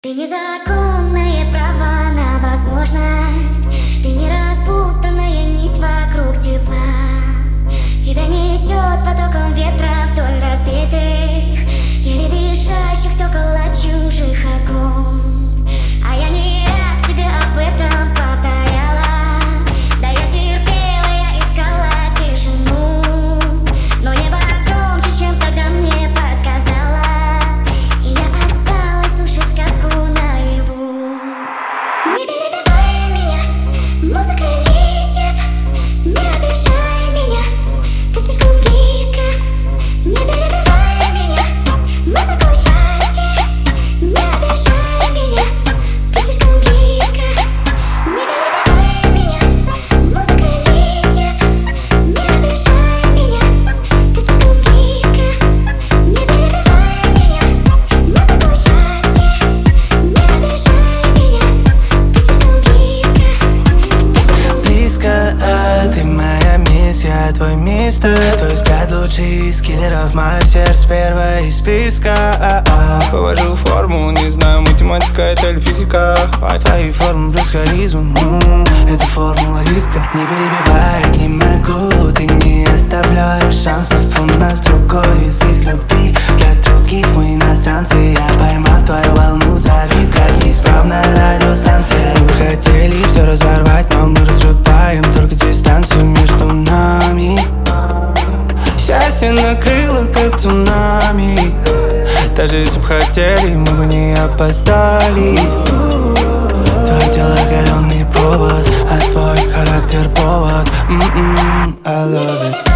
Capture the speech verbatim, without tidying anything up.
Ты незаконное право на возможность. Ты не распутанная нить вокруг тепла. Тебя несет потоком ветра вдоль разбитых, еле дышащих стекол от чужих окон. А я не раз тебе об этом повторяла. Да я терпела, я искала тишину, но небо громче, чем тогда мне подсказала, и я осталась слушать сказку наяву. Не перебивай меня, музыка листьев, не обижай меня, ты слишком близко. Не перебивай меня, музыка счастья, не обижай меня, ты слишком близко. Не перебивай меня, музыка листьев, не обижай меня, ты слишком близко. Не перебивай меня, музыка счастья, не обижай меня, ты слишком близко. Близко, а ты моя миссия, твой мистер. Твой взгляд лучший из киллеров, мое сердце первое из списка. а-а. Вывожу формулу, не знаю, математика это или физика. А твои формы плюс харизма, м-м, это формула риска. Не перебивай, не могу, ты не оставляешь шансов. У нас другой язык любви, для других мы иностранцы. Я поймав твою волну, завис, как неисправная радиостанция. Мы хотели все разорвать, но мы разрываем только дистанцию между нами. Счастье накрыло, как цунами. Даже если б хотели, мы бы не опоздали. Твое тело галёный провод, а твой характер повод. м-м, I love it.